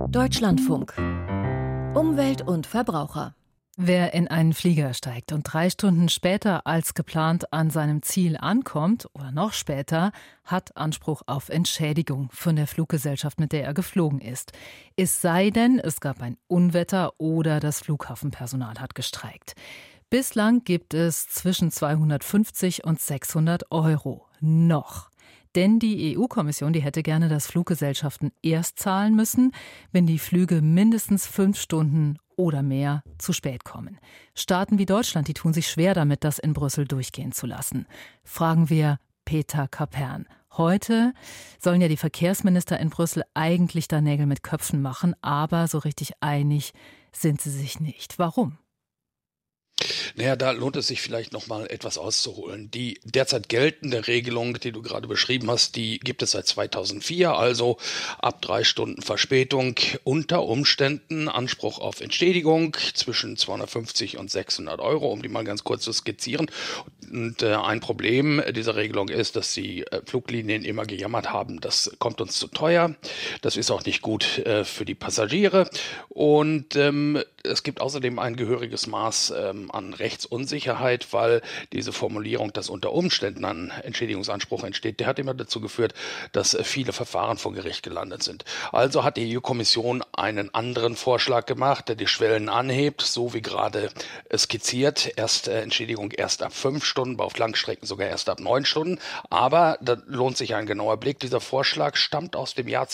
Deutschlandfunk. Umwelt und Verbraucher. Wer in einen Flieger steigt und 3 Stunden später als geplant an seinem Ziel ankommt oder noch später, hat Anspruch auf Entschädigung von der Fluggesellschaft, mit der er geflogen ist. Es sei denn, es gab ein Unwetter oder das Flughafenpersonal hat gestreikt. Bislang gibt es zwischen 250 und 600 Euro. Noch. Denn die EU-Kommission, die hätte gerne, dass Fluggesellschaften erst zahlen müssen, wenn die Flüge mindestens 5 Stunden oder mehr zu spät kommen. Staaten wie Deutschland, die tun sich schwer damit, das in Brüssel durchgehen zu lassen. Fragen wir Peter Kapern. Heute sollen ja die Verkehrsminister in Brüssel eigentlich da Nägel mit Köpfen machen, aber so richtig einig sind sie sich nicht. Warum? Naja, da lohnt es sich vielleicht noch mal etwas auszuholen. Die derzeit geltende Regelung, die du gerade beschrieben hast, die gibt es seit 2004, also ab 3 Stunden Verspätung unter Umständen Anspruch auf Entschädigung zwischen 250 und 600 Euro, um die mal ganz kurz zu skizzieren. Und ein Problem dieser Regelung ist, dass die Fluglinien immer gejammert haben, das kommt uns zu teuer, das ist auch nicht gut für die Passagiere und es gibt außerdem ein gehöriges Maß an Rechtsunsicherheit, weil diese Formulierung, dass unter Umständen ein Entschädigungsanspruch entsteht, der hat immer dazu geführt, dass viele Verfahren vor Gericht gelandet sind. Also hat die EU-Kommission einen anderen Vorschlag gemacht, der die Schwellen anhebt, so wie gerade skizziert. Entschädigung erst ab 5 Stunden, auf Langstrecken sogar erst ab 9 Stunden. Aber da lohnt sich ein genauer Blick. Dieser Vorschlag stammt aus dem Jahr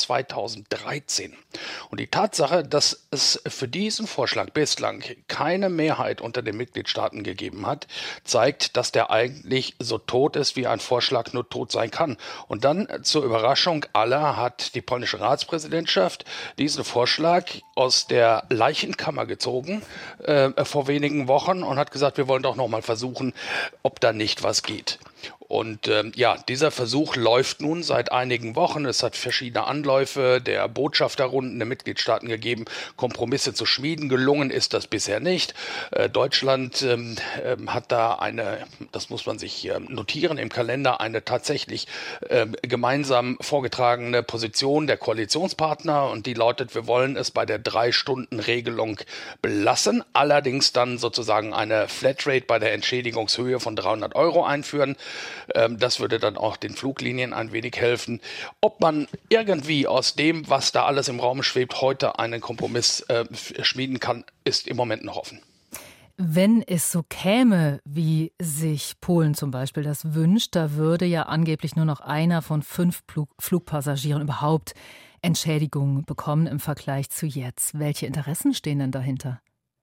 2013. Und die Tatsache, dass es für diesen Vorschlag bislang keine Mehrheit unter den Mitgliedstaaten gegeben hat, zeigt, dass der eigentlich so tot ist, wie ein Vorschlag nur tot sein kann. Und dann zur Überraschung aller hat die polnische Ratspräsidentschaft diesen Vorschlag aus der Leichenkammer gezogen vor wenigen Wochen und hat gesagt, wir wollen doch noch mal versuchen, ob da nicht was geht. Und dieser Versuch läuft nun seit einigen Wochen. Es hat verschiedene Anläufe der Botschafterrunden der Mitgliedstaaten gegeben, Kompromisse zu schmieden. Gelungen ist das bisher nicht. Deutschland hat da das muss man sich notieren im Kalender, eine tatsächlich gemeinsam vorgetragene Position der Koalitionspartner. Und die lautet, wir wollen es bei der 3-Stunden-Regelung belassen. Allerdings dann sozusagen eine Flatrate bei der Entschädigungshöhe von 300 Euro einführen. Das würde dann auch den Fluglinien ein wenig helfen. Ob man irgendwie aus dem, was da alles im Raum schwebt, heute einen Kompromiss schmieden kann, ist im Moment noch offen. Wenn es so käme, wie sich Polen zum Beispiel das wünscht, da würde ja angeblich nur noch einer von 5 Flugpassagieren überhaupt Entschädigung bekommen im Vergleich zu jetzt. Welche Interessen stehen denn dahinter?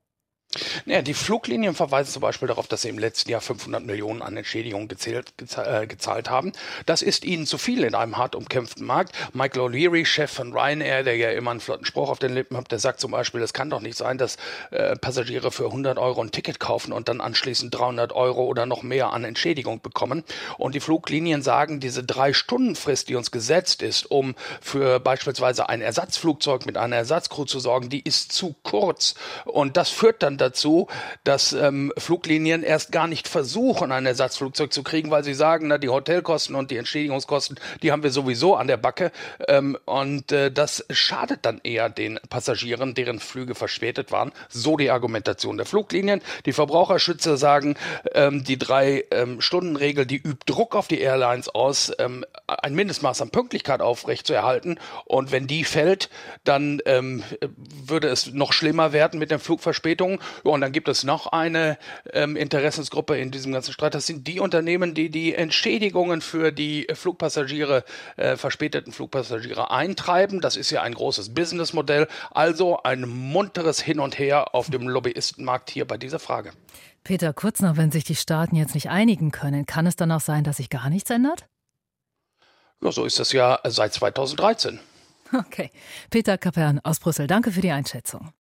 Ja, die Fluglinien verweisen zum Beispiel darauf, dass sie im letzten Jahr 500 Millionen an Entschädigungen gezahlt haben. Das ist ihnen zu viel in einem hart umkämpften Markt. Michael O'Leary, Chef von Ryanair, der ja immer einen flotten Spruch auf den Lippen hat, der sagt zum Beispiel, es kann doch nicht sein, dass Passagiere für 100 Euro ein Ticket kaufen und dann anschließend 300 Euro oder noch mehr an Entschädigung bekommen. Und die Fluglinien sagen, diese 3-Stunden-Frist, die uns gesetzt ist, um für beispielsweise ein Ersatzflugzeug mit einer Ersatzcrew zu sorgen, die ist zu kurz. Und das führt dann dazu, dass Fluglinien erst gar nicht versuchen, ein Ersatzflugzeug zu kriegen, weil sie sagen, die Hotelkosten und die Entschädigungskosten, die haben wir sowieso an der Backe. Das schadet dann eher den Passagieren, deren Flüge verspätet waren. So die Argumentation der Fluglinien. Die Verbraucherschützer sagen, die 3-Stunden-Regel, die übt Druck auf die Airlines aus, ein Mindestmaß an Pünktlichkeit aufrechtzuerhalten. Und wenn die fällt, dann würde es noch schlimmer werden mit den Flugverspätungen. Und dann gibt es noch eine Interessensgruppe in diesem ganzen Streit. Das sind die Unternehmen, die die Entschädigungen für die verspäteten Flugpassagiere eintreiben. Das ist ja ein großes Businessmodell. Also ein munteres Hin und Her auf dem Lobbyistenmarkt hier bei dieser Frage. Peter, kurz noch, wenn sich die Staaten jetzt nicht einigen können, kann es dann auch sein, dass sich gar nichts ändert? Ja, so ist das ja seit 2013. Okay. Peter Kapern aus Brüssel, danke für die Einschätzung.